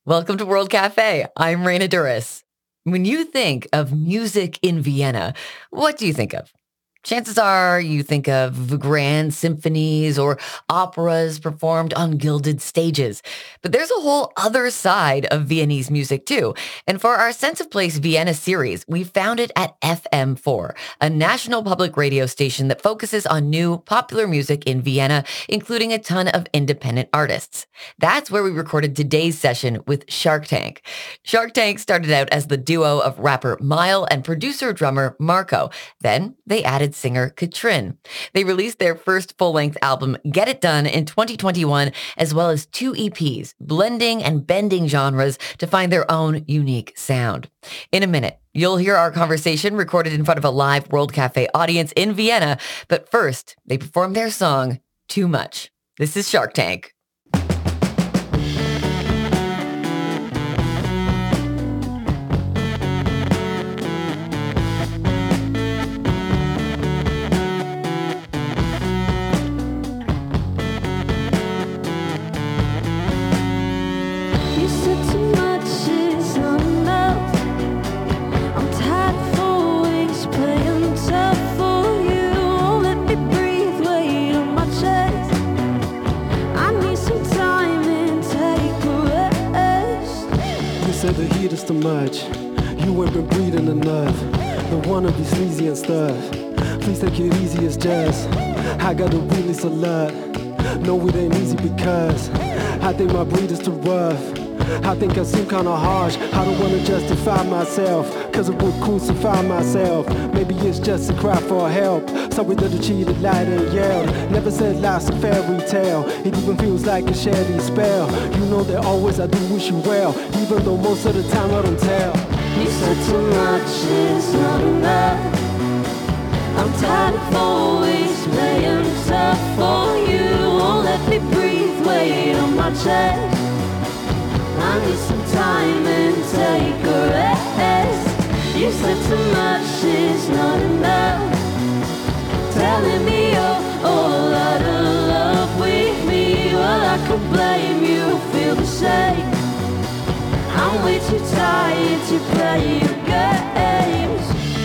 Welcome to World Cafe. I'm Raina Duris. When you think of music in Vienna, what do you think of? Chances are you think of grand symphonies or operas performed on gilded stages. But there's a whole other side of Viennese music too. And for our Sense of Place Vienna series, we found it at FM4, a national public radio station that focuses on new popular music in Vienna, including a ton of independent artists. That's where we recorded today's session with Shark Tank. Shark Tank started out as the duo of rapper Mile and producer-drummer Marco. Then they added singer Katrin. They released their first full-length album, Get It Done, in 2021, as well as 2 EPs, blending and bending genres to find their own unique sound. In a minute, you'll hear our conversation recorded in front of a live World Cafe audience in Vienna, but first, they performed their song, Too Much. This is Shark Tank. Said the heat is too much. You ain't been breathing enough. Don't wanna be sleazy and stuff. Please take it easy, it's just I gotta release a lot. No, it ain't easy because I think my breed is too rough. I think I seem kinda harsh. I don't wanna justify myself, cause it would crucify myself. Maybe it's just a cry for help. Sorry that I cheated, lied and yelled. Never said life's a fairy tale. It even feels like a shady spell. You know that always I do wish you well, even though most of the time I don't tell. You said too much is not enough. I'm tired of always playing tough for you. Won't let me breathe, weight on my chest. I need some time and take a rest. You said too much is not enough. Telling me you're all out of love with me. Well, I could blame you, feel the same. I'm way too tired to play your games.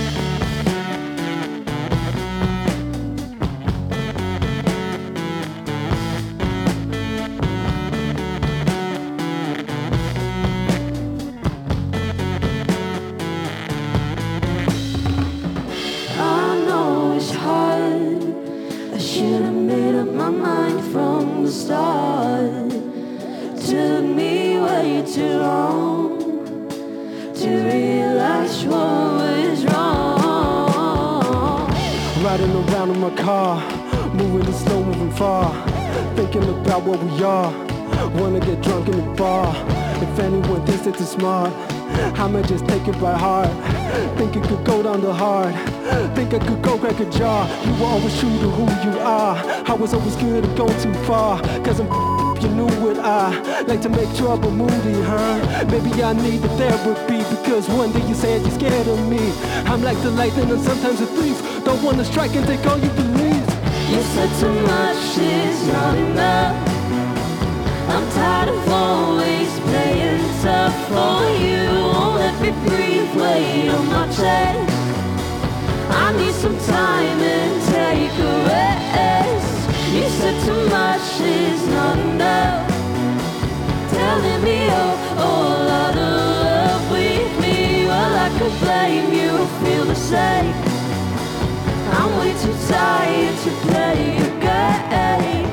Took me way too long to realize what was wrong. Riding around in my car, moving it slow, moving far, thinking about what we are. Wanna get drunk in the bar. If anyone thinks that they're smart, I might just take it by heart. Think it could go down the hard. Think I could go crack a jar. You were always true to who you are. I was always good at going too far. Cause I'm you knew what I like to make trouble moody, huh? Maybe I need the therapy because one day you said you're scared of me. I'm like the lightning and sometimes a thief. Don't wanna strike and take all you believe. You said too much is not enough. I'm tired of always playing tough for you. Won't let me breathe, weight on my chest. I need some time and take a rest. You said too much is not enough. Telling me you're all out of love with me. Well, I could blame you, feel the same. I'm way too tired to play your game.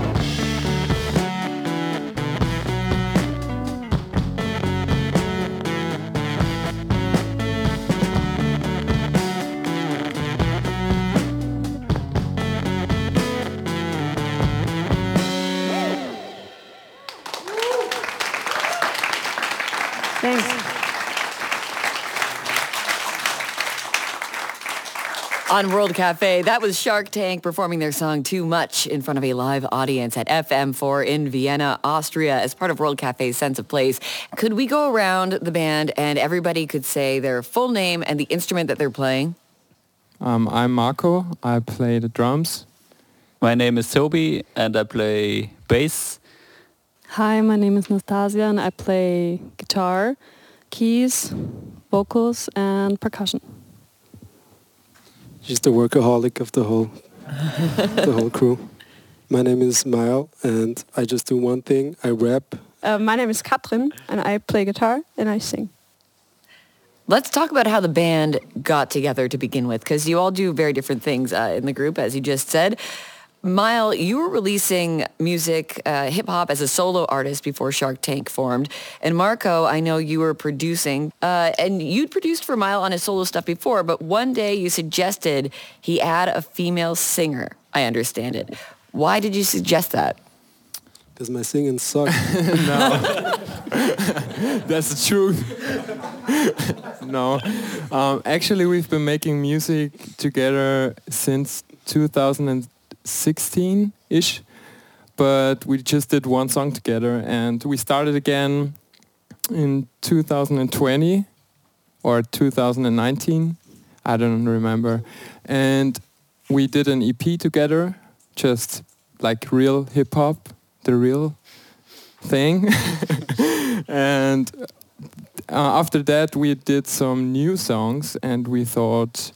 On World Cafe, that was Shark Tank performing their song Too Much in front of a live audience at FM4 in Vienna, Austria, as part of World Cafe's Sense of Place. Could we go around the band and everybody could say their full name and the instrument that they're playing? I'm Marco. I play the drums. My name is Toby and I play bass. Hi, my name is Nastasia and I play guitar, keys, vocals and percussion. She's the workaholic of the whole the whole crew. My name is Mile and I just do one thing. I rap. My name is Katrin and I play guitar and I sing. Let's talk about how the band got together to begin with, because you all do very different things in the group, as you just said. Mile, you were releasing music, hip-hop as a solo artist before Shark Tank formed. And Marco, I know you were producing, and you'd produced for Mile on his solo stuff before, but one day you suggested he add a female singer. I understand it. Why did you suggest that? Because my singing sucks. No, that's the truth. No, actually we've been making music together since 2016-ish, but we just did one song together and we started again in 2020 or 2019, I don't remember, and we did an EP together, just like real hip-hop, the real thing. And after that we did some new songs and we thought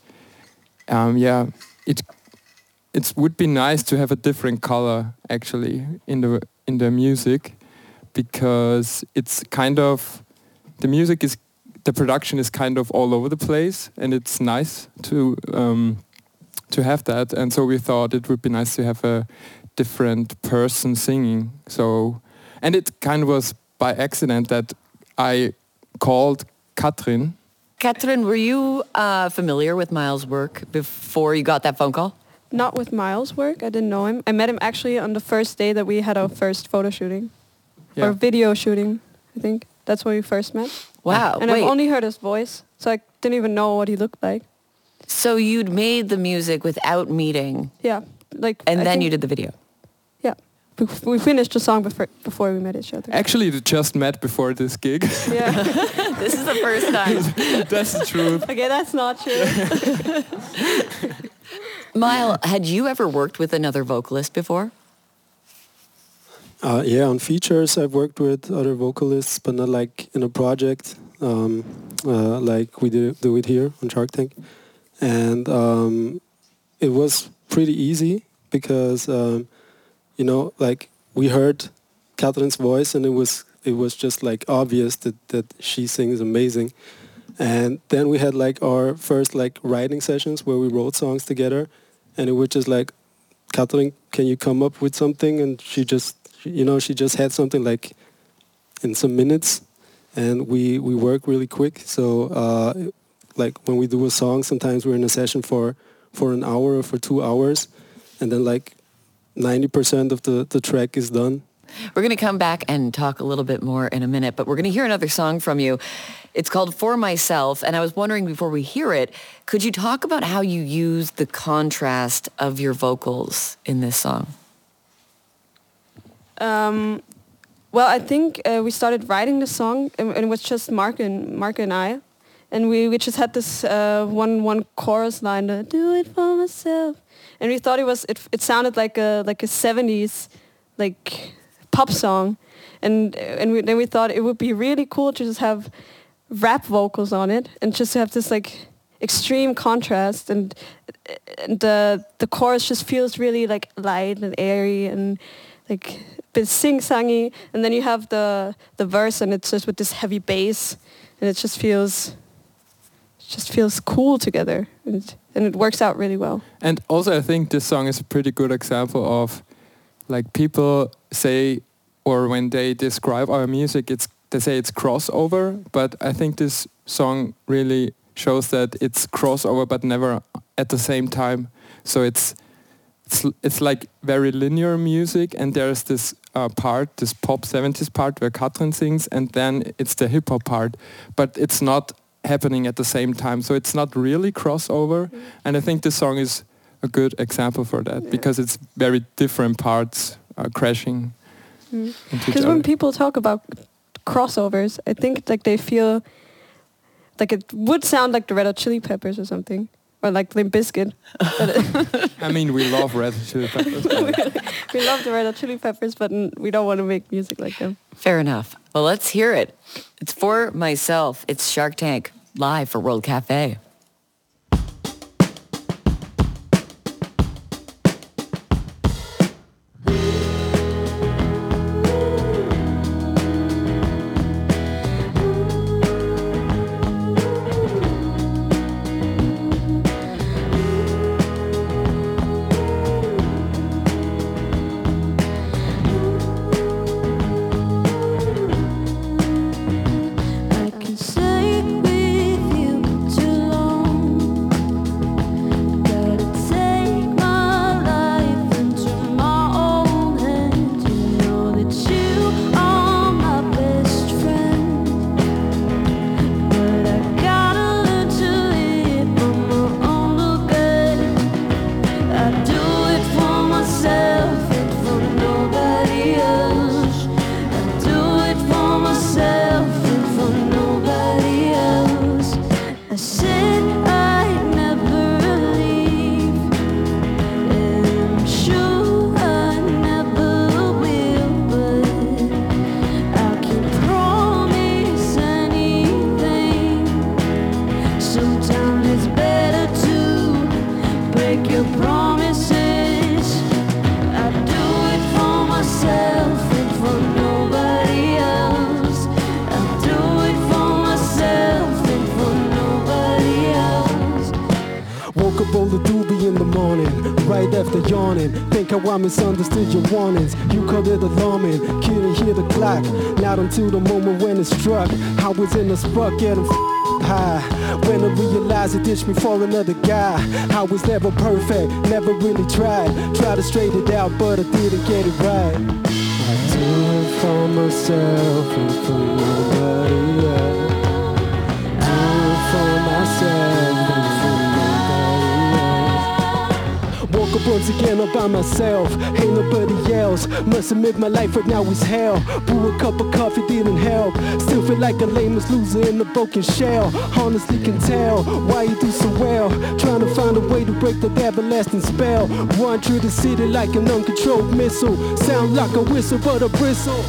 it would be nice to have a different color actually in the music, because it's kind of the production is kind of all over the place and it's nice to have that, and so we thought it would be nice to have a different person singing. So, and it kind of was by accident that I called Katrin. Katrin, were you familiar with Miles' work before you got that phone call? Not with Miles' work. I didn't know him. I met him actually on the first day that we had our first photo shooting. Yeah. Or video shooting, I think. That's when we first met. Wow. And I've only heard his voice, so I didn't even know what he looked like. So you'd made the music without meeting. Yeah. And then you did the video. Yeah. We finished the song before we met each other. Actually, we just met before this gig. Yeah. This is the first time. That's the truth. Okay, that's not true. Mile, had you ever worked with another vocalist before? Yeah, on features I've worked with other vocalists, but not like in a project like we do it here on Shark Tank. And it was pretty easy because like we heard Catherine's voice and it was just like obvious that she sings amazing. And then we had like our first like writing sessions where we wrote songs together, and it was just like, Catherine, can you come up with something? And she just had something like in some minutes, and we work really quick. So like when we do a song, sometimes we're in a session for an hour or for 2 hours, and then like 90% of the track is done. We're going to come back and talk a little bit more in a minute, but we're going to hear another song from you. It's called For Myself, and I was wondering before we hear it, could you talk about how you use the contrast of your vocals in this song? Well, I think we started writing the song, and it was just Mark and I, and we just had this one chorus line, "Do it for myself," and we thought it sounded like a 70s like pop song, and then we thought it would be really cool to just have rap vocals on it and just have this like extreme contrast, and the chorus just feels really like light and airy and like a bit sing-songy, and then you have the verse and it's just with this heavy bass, and it just feels cool together, and it works out really well. And also I think this song is a pretty good example of like people say, or when they describe our music, they say it's crossover, but I think this song really shows that it's crossover but never at the same time. So it's like very linear music, and there's this part, this pop 70s part where Katrin sings, and then it's the hip hop part, but it's not happening at the same time. So it's not really crossover, and I think this song is a good example for that, because it's very different parts crashing into each Because other. when people talk about crossovers, I think like they feel like it would sound like the Red Hot Chili Peppers or something, or like Limp Bizkit. I mean, we love Red Hot Chili Peppers. We love the Red Hot Chili Peppers, but we don't want to make music like them. Fair enough. Well, let's hear it. It's For Myself. It's Shark Tank live for World Cafe. I can stay with you too long. Gotta take my life into my own hands. You know that you are my best friend, but I gotta learn to live on my own again. I do it for myself and for nobody else. I do it for myself and for nobody else. I said I'd never leave, and I'm sure I never will, but I can't promise anything. Sometimes it's better to break your promises. I do it for myself and for nobody else. I do it for myself and for nobody else. Woke up all the doobie in the morning, right after yawning. Think how I misunderstood your warnings. You called it alarming, couldn't hear the clock. Not until the moment when it struck. I was in a spot getting high. When I realized it ditched me for another guy. I was never perfect, never really tried. Tried to straighten it out, but I didn't get it right. I do it for myself and for nobody else. Do it for myself and for nobody else. Woke up once again all by myself, ain't nobody else. Must admit my life right now is hell. Brew a cup of coffee didn't help. Still feel like a lamest loser in a broken shell. Honestly can tell why you do so well. Trying to find a way to break the everlasting spell. Run through the city like an uncontrolled missile. Sound like a whistle but a bristle.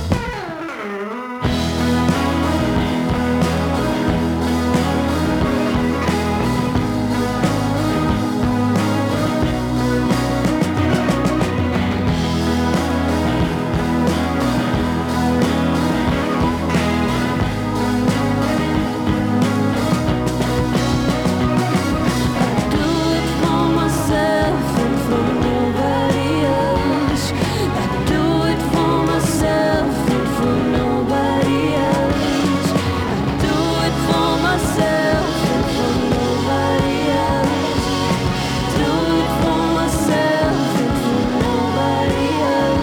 I do it for myself and for nobody else. I do it for myself and for nobody else. I do it for myself and for nobody else. Do it for myself and for nobody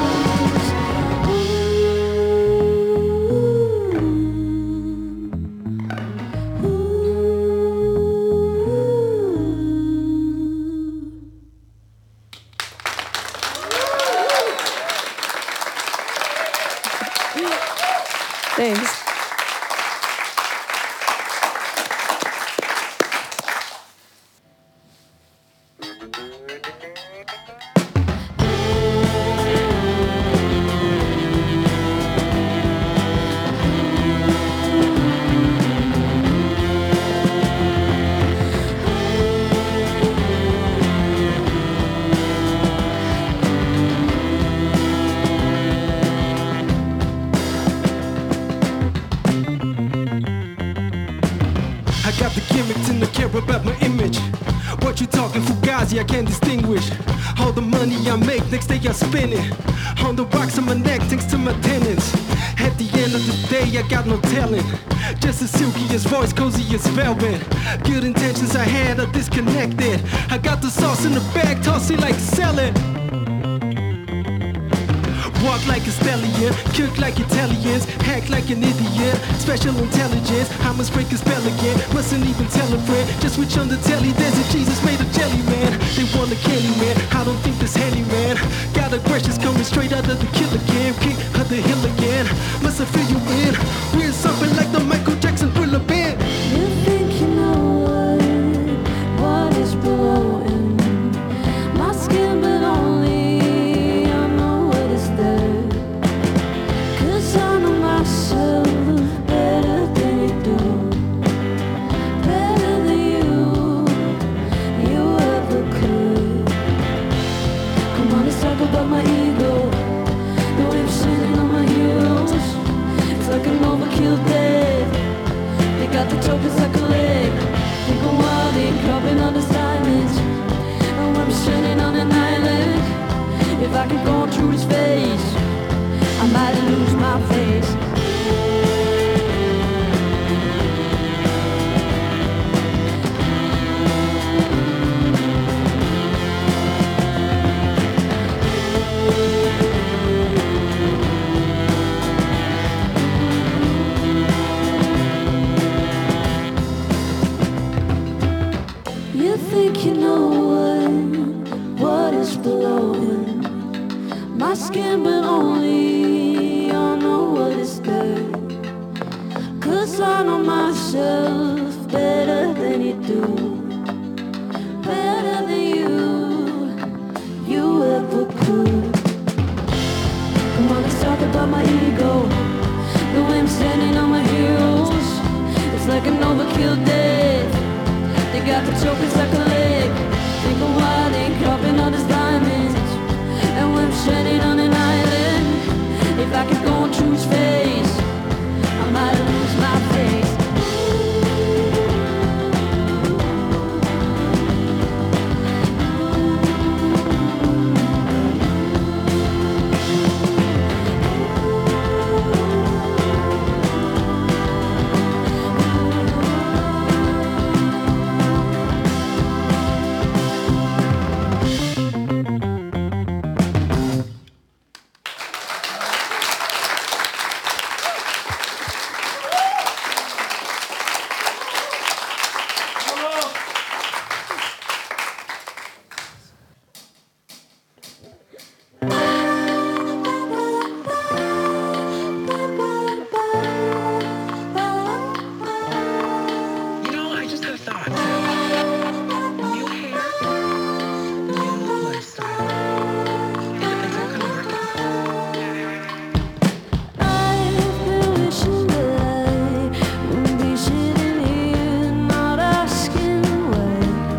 else. Thanks. I got the gimmicks and I care about my image. What you talking Fugazi, I can't distinguish. All the money I make, next day I spend it. On the rocks on my neck, thanks to my tenants. At the end of the day, I got no talent. Just the silkiest voice, cozy as velvet. Good intentions I had are disconnected. I got the sauce in the bag, toss it like salad. Walk like a stallion, cook like Italians, act like an idiot. Special intelligence, I must break a spell again. Mustn't even tell a friend, just switch on the telly. There's a Jesus made of jelly, man. They want a candy man, I don't think this handy, man. Got aggressions coming straight out of the killer camp. King of the hill again, must I feel you in? We're something like the Michael Jackson Thriller band. You think you know what is below trophies I collect. Think of what they dropping on the diamonds. And I'm stranded on an island. If I could go through his face, I might lose my face. You think you know what is below him. My skin, but only I know what is there. 'Cause I know myself better than you do. Better than you ever could. Come on, let's talk about my ego. The way I'm standing on my heels. It's like an overkill death. They got the trophies I collect. Think of why they dropping all these diamonds. And when I'm stranded on an island, if I could go and choose face, I might lose my face. I just had a thought. New hair, new lifestyle. Is that gonna work? I've been wishing that I would be sitting here, not asking why.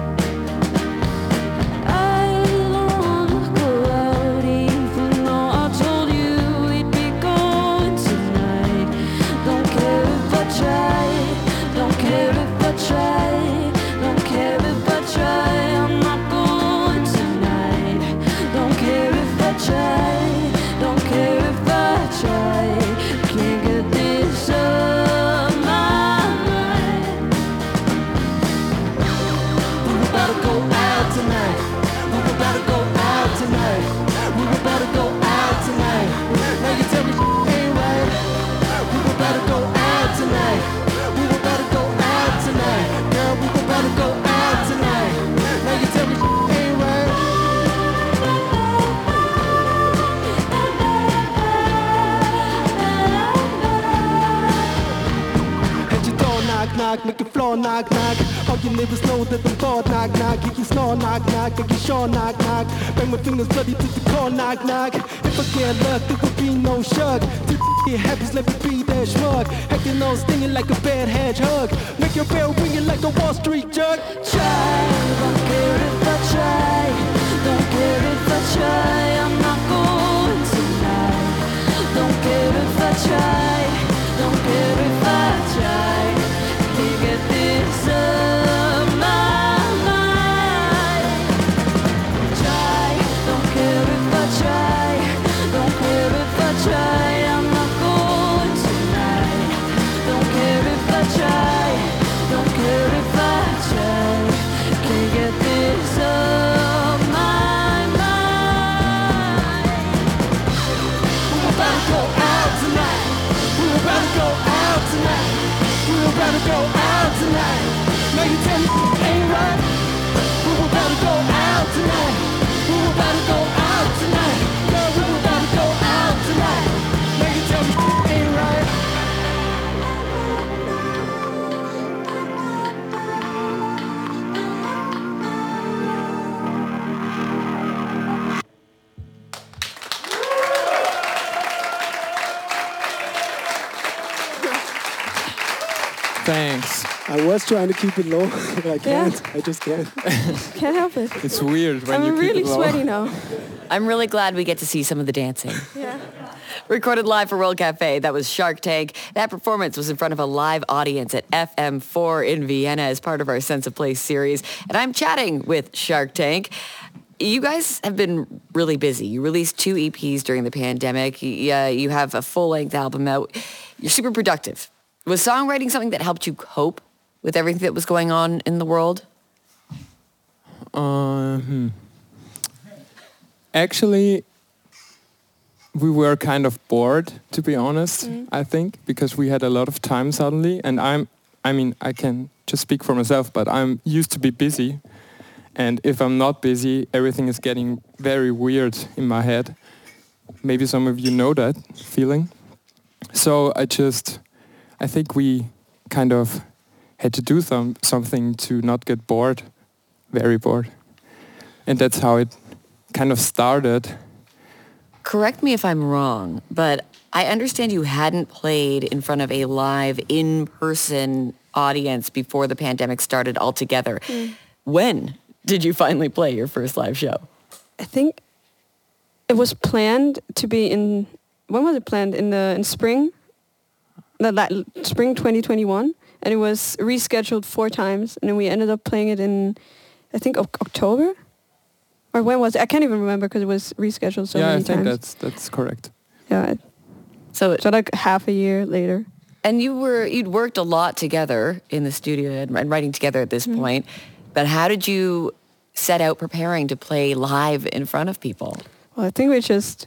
I don't wanna go out, even though I told you we'd be going tonight. Don't care if I try, don't care if I try, don't care if I try. I'm not going tonight. Don't care if I try, don't care if I try. Can't get this off my mind. We were about to go out tonight. We were about to go out tonight. We were about to go out tonight. Now you tell me ain't right. We were about to go out tonight. We were about to go out tonight. Girl, we were about to go out tonight. Now you tell me ain't right. At your door, knock, knock, make your floor, knock, knock. All your neighbors know that I'm bored, knock, knock. Get your snore, knock, knock, get your shore, knock, knock. Bang my fingers bloody to the core, knock, knock. If I get luck, there would be no shrug. To get happy, let me be that shrug. Hacking on stinging like a bad hedgehog. Make your bell ringing like a Wall Street jug. Try, don't care if I try, don't care if I try. I'm not going tonight. Don't care if I try, don't care if I try. Can't get this off my mind. Try, don't care if I try, don't care if I try. I'm not going tonight. Don't care if I try, don't care if I try. Can't get this off my mind. We were about to go out tonight. We were about to go out tonight. We were about to go out tonight. Now you tell me ain't right. We were about to go out tonight. We were about to go out tonight. Girl, we were about to go out tonight. Now you tell me ain't right. Thanks. I was trying to keep it low, but I can't. I just can't. Can't help it. It's weird when you I'm keep really it low. sweaty now. I'm really glad we get to see some of the dancing. Yeah. Recorded live for World Cafe. That was Shark Tank. That performance was in front of a live audience at FM4 in Vienna as part of our Sense of Place series. And I'm chatting with Shark Tank. You guys have been really busy. You released 2 EPs during the pandemic. You have a full-length album out. You're super productive. Was songwriting something that helped you cope with everything that was going on in the world? Actually, we were kind of bored, to be honest, I think, because we had a lot of time suddenly. And I can just speak for myself, but I'm used to be busy. And if I'm not busy, everything is getting very weird in my head. Maybe some of you know that feeling. So I think we kind of had to do something to not get bored, very bored. And that's how it kind of started. Correct me if I'm wrong, but I understand you hadn't played in front of a live, in-person audience before the pandemic started altogether. When did you finally play your first live show? I think it was planned to be in... When was it planned? In spring? Spring 2021. And it was rescheduled 4 times. And then we ended up playing it in, I think, October? Or when was it? I can't even remember because it was rescheduled so many times. Yeah, I think that's correct. Yeah. So like half a year later. And you'd worked a lot together in the studio and writing together at this point. But how did you set out preparing to play live in front of people? Well, I think we just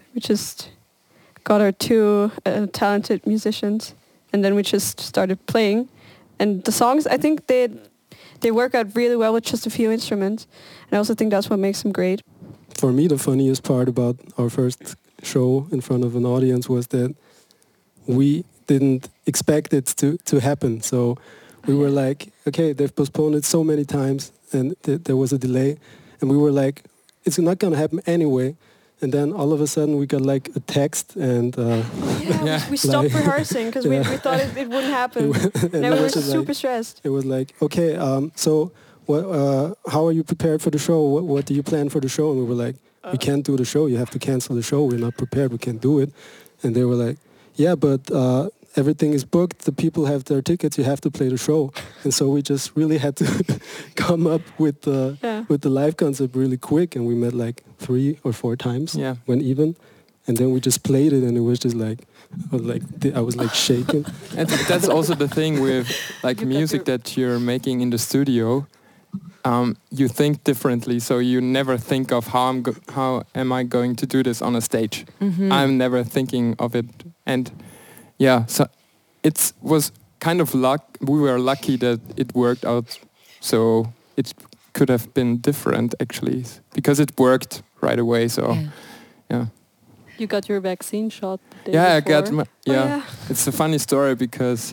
got our 2 talented musicians, and then we just started playing. And the songs, I think they work out really well with just a few instruments. And I also think that's what makes them great. For me, the funniest part about our first show in front of an audience was that we didn't expect it to happen. So we were like, okay, they've postponed it so many times, and there was a delay. And we were like, it's not going to happen anyway. And then all of a sudden we got like a text and... we stopped rehearsing because we thought it wouldn't happen. And we were super stressed. It was like, okay, so how are you prepared for the show? What do you plan for the show? And we were like, we can't do the show. You have to cancel the show. We're not prepared. We can't do it. And they were like, yeah, but everything is booked. The people have their tickets. You have to play the show. And so we just really had to come up with the live concept really quick. And we met like 3 or 4 times when even. And then we just played it, and it was just like, I was like shaking. And that's also the thing with like music that you're making in the studio. You think differently, so you never think of how am I going to do this on a stage. I'm never thinking of it, and so it was kind of luck. We were lucky that it worked out, so it could have been different actually, because it worked right away. So yeah. You got your vaccine shot the day before? I got It's a funny story because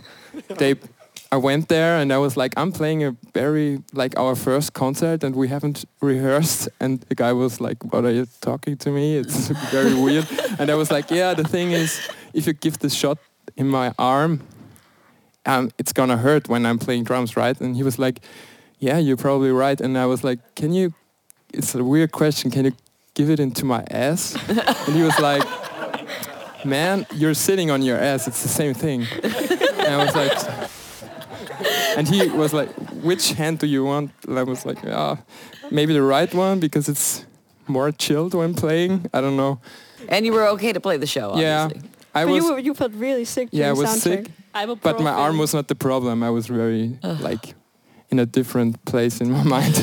I went there and I was like, I'm playing a our first concert and we haven't rehearsed. And the guy was like, what are you talking to me? It's very weird. And I was like, the thing is, if you give this shot in my arm, it's gonna hurt when I'm playing drums, right? And he was like, yeah, you're probably right. And I was like, it's a weird question, can you give it into my ass? And he was like, man, you're sitting on your ass, it's the same thing. And I was like, and he was like, which hand do you want? And I was like, maybe the right one because it's more chilled when playing. I don't know. And you were okay to play the show, obviously. You felt really sick. Yeah, I was sick. But my arm was not the problem. I was very in a different place in my mind.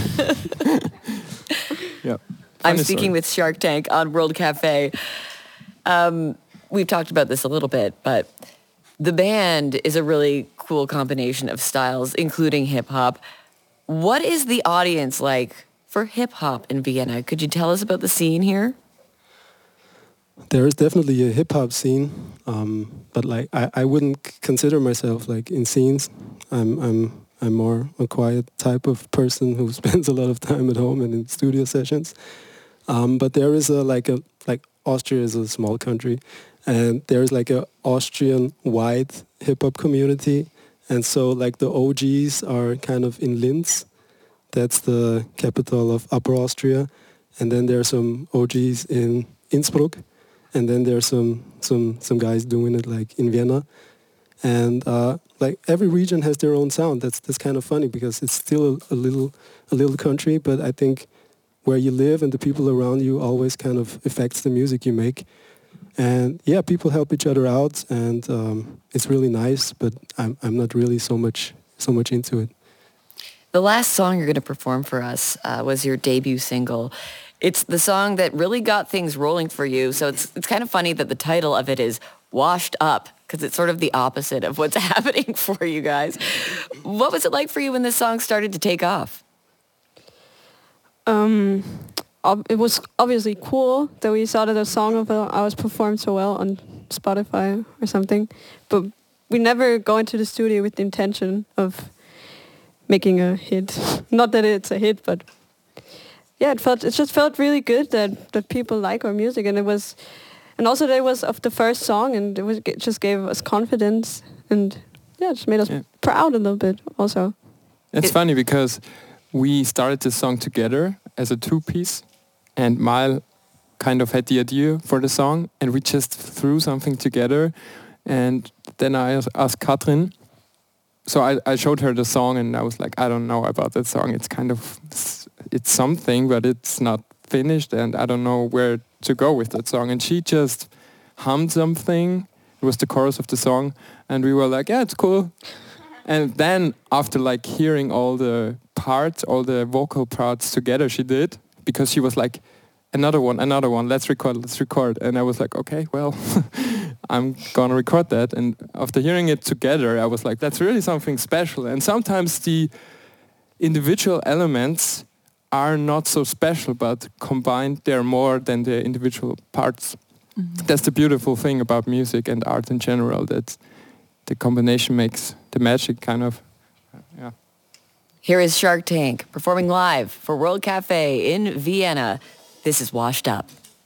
I'm speaking with Shark Tank on World Cafe. We've talked about this a little bit, but the band is a really cool combination of styles, including hip-hop. What is the audience like for hip-hop in Vienna? Could you tell us about the scene here? There is definitely a hip-hop scene, but like I wouldn't consider myself like in scenes. I'm more a quiet type of person who spends a lot of time at home and in studio sessions. But there is Austria is a small country, and there is like a Austrian-wide hip-hop community, and so like the OGs are kind of in Linz. That's the capital of Upper Austria, and then there are some OGs in Innsbruck, and then there's some guys doing it like in Vienna, and like every region has their own sound. That's kind of funny because it's still a little country, but I think where you live and the people around you always kind of affects the music you make. And yeah, people help each other out, and it's really nice. But I'm not really so much into it. The last song you're going to perform for us was your debut single. It's the song that really got things rolling for you. So it's kind of funny that the title of it is Washed Up, because it's sort of the opposite of what's happening for you guys. What was it like for you when this song started to take off? It was obviously cool that we saw that a song of ours performed so well on Spotify or something, but we never go into the studio with the intention of making a hit. Not that it's a hit, but yeah, it just felt really good that people like our music, and also that it was of the first song, and it just gave us confidence, and yeah, it just made us proud a little bit also. It's funny because we started this song together as a two-piece, and Mile kind of had the idea for the song, and we just threw something together. And then I asked Katrin, so I showed her the song, and I was like, I don't know about that song. It's something, but it's not finished, and I don't know where to go with that song. And she just hummed something. It was the chorus of the song, and we were like, yeah, it's cool. And then after like hearing all the parts, all the vocal parts together she did, because she was like, another one, let's record. And I was like, okay, well, I'm gonna record that. And after hearing it together, I was like, that's really something special. And sometimes the individual elements are not so special, but combined they're more than the individual parts. Mm-hmm. That's the beautiful thing about music and art in general, that the combination makes the magic kind of, yeah. Here is Shark Tank performing live for World Cafe in Vienna. This is Washed Up.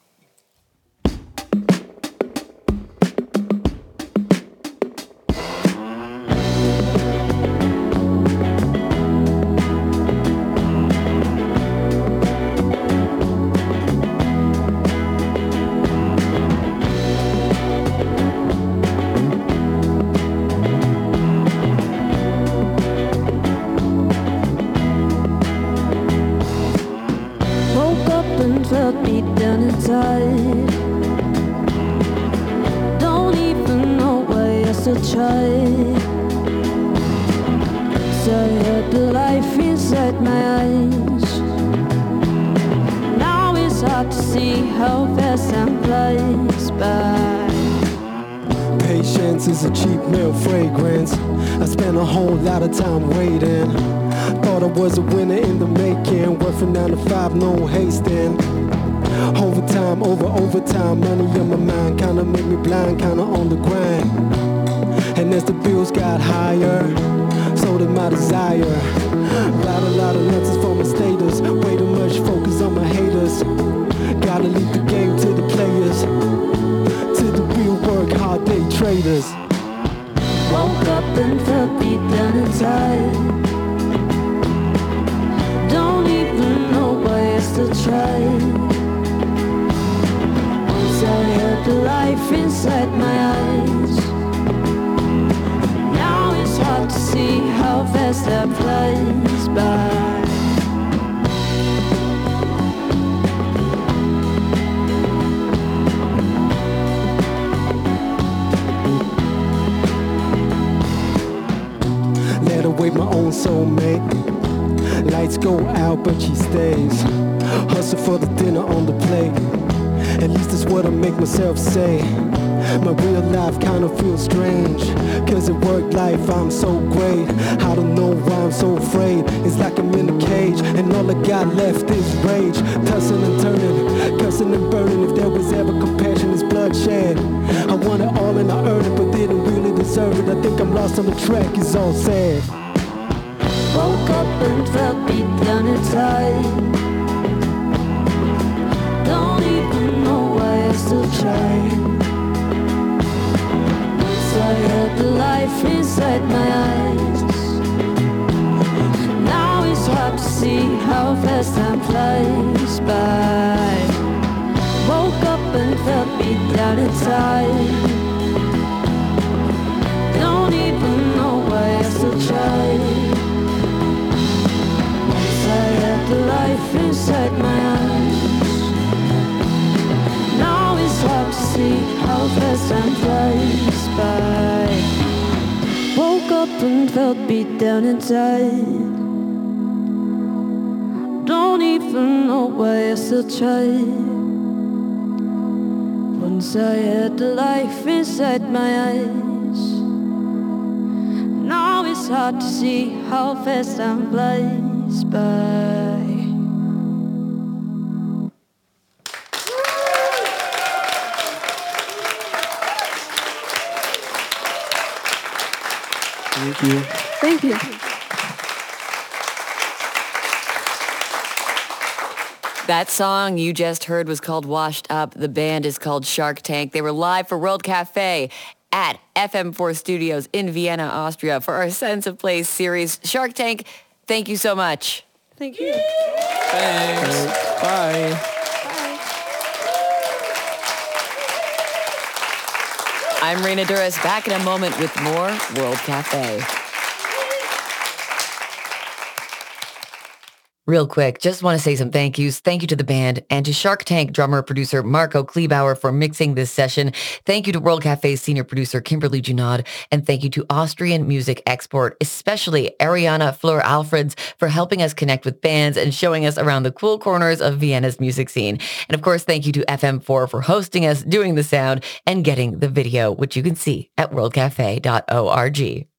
Patience is a cheap male fragrance. I spent a whole lot of time waiting. Thought I was a winner in the making. Working 9 to 5, no hasting. Overtime, overtime, money on my mind. Kinda make me blind, kinda on the grind. And as the bills got higher, so did my desire. Lot of lenses for my status. Way too much focus on my haters. Gotta leave the game to the players. To the real work hard day traders. Woke up and felt beat down inside. Don't even know why I still try. Once I heard the life inside my eyes. Now it's hard to see how fast that flies by. With my own soulmate. Lights go out but she stays. Hustle for the dinner on the plate. At least that's what I make myself say. My real life kinda feels strange. Cause at work life I'm so great. I don't know why I'm so afraid. It's like I'm in a cage and all I got left is rage. Tossing and turning, cussing and burning. If there was ever compassion, it's bloodshed. I want it all and I earned it, but didn't really deserve it. I think I'm lost on the track, it's all sad. Woke up and felt beat down inside. Don't even know why I still try. Once I heard the life inside my eyes. Now it's hard to see how fast time flies by. Woke up and felt beat down inside. Don't even know why I still try. Once I had the life inside my eyes. Now it's hard to see how fast time flies by. Woke up and felt beat down inside. Don't even know why I still try. Once I had the life inside my eyes. Now it's hard to see how fast time flies by. Thank you. Thank you. That song you just heard was called Washed Up. The band is called Shark Tank. They were live for World Cafe at FM4 Studios in Vienna, Austria for our Sense of Place series. Shark Tank, thank you so much. Thank you. Thanks. Bye. I'm Raina Duras, back in a moment with more World Cafe. Real quick, just want to say some thank yous. Thank you to the band and to Shark Tank drummer-producer Marco Kleebauer for mixing this session. Thank you to World Cafe's senior producer Kimberly Junod. And thank you to Austrian Music Export, especially Ariana Fleur-Alfreds, for helping us connect with bands and showing us around the cool corners of Vienna's music scene. And of course, thank you to FM4 for hosting us, doing the sound, and getting the video, which you can see at worldcafe.org.